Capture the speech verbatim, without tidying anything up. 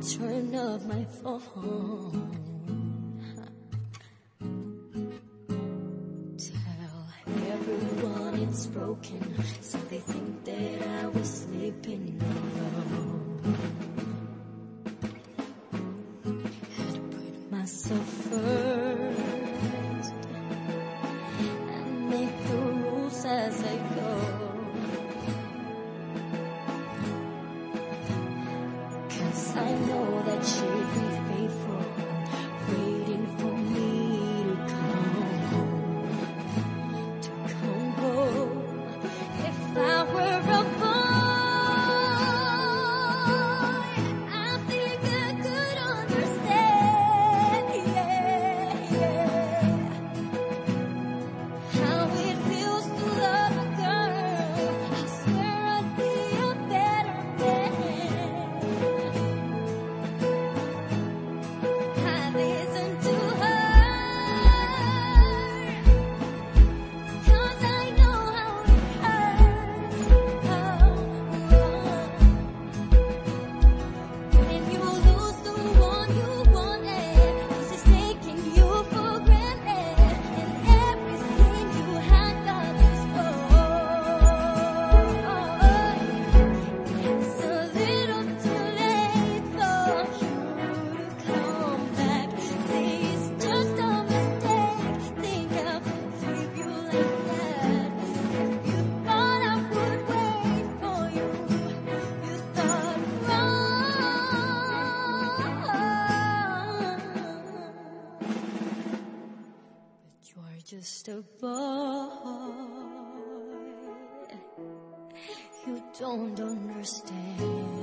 turn up my phone. Tell everyone it's broken, so they think that I was sleeping alone. Had to put myself first and make the rules as I go. I know that she'd be faithful, waiting for me to come home, to come home. If I were a boy, I think I could understand, yeah, yeah, how it feels to love a girl. I swear I'd be a better man. Listen to her, 'cause I know how it hurts. Oh, oh. When you lose the one you wanted, this is taking you for granted, and everything you had got destroyed. It's a little too late for you to come back. Say it's just a mistake. Think I'll leave you like that. If you thought I would wait for you, you thought wrong. But you're just a boy. You don't understand.